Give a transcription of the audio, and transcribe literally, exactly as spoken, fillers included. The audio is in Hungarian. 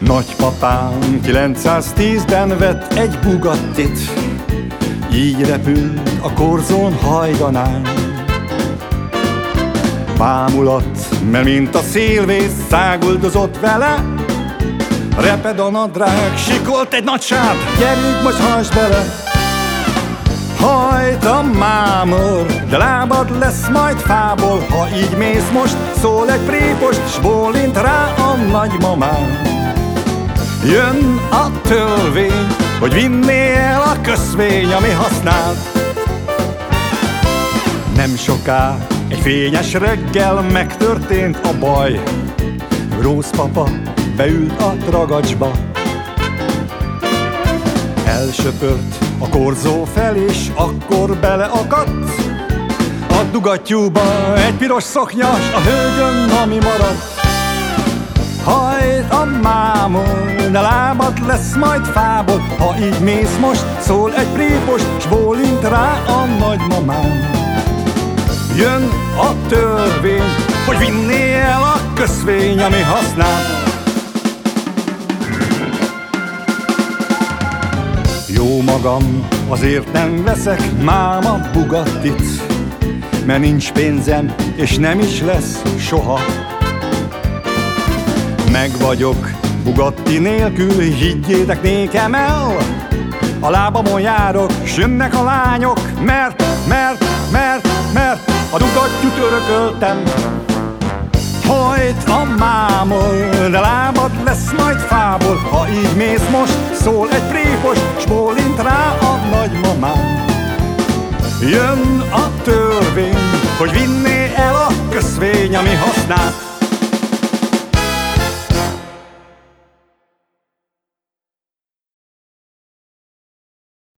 Nagypapám kilencszáztízben vett egy Bugattit, így repült a korzón hajdanán. Bámulat, mert mint a szélvész száguldozott vele, reped a nadrág, sikolt egy nagy sárt, gyerünk, most hajtsd bele! Hajt a mámor, de lábad lesz majd fából, ha így mész most, szól egy prépost, s bólint rá a nagymamám. Jön a törvény, hogy vinné el a köszvény, ami használt. Nem soká, egy fényes reggel megtörtént a baj. Grószpapa beült a dragacsba, elsöpört a korzó fel, és akkor beleakadt a dugattyúba egy piros szoknyas, a hölgyön, ami maradt. Hajt a mámor, de lábad lesz majd fából, ha így mész most, szól egy prépost, s bólint rá a nagymamám. Jön a törvény, hogy vinné el a köszvény, ami használt. Jó magam, azért nem veszek máma Bugattit, mert nincs pénzem, és nem is lesz soha. Meg vagyok Bugatti nélkül, higgyétek nékem el. A lábamon járok, s jönnek a lányok, mert, mert, mert, mert a dugattyút örököltem. Hajt a mámor, de lábad lesz majd fából, ha így mész most, szól egy prépos, s bólint rá a nagymamám. Jön a törvény, hogy vinné el a köszvény, ami használt.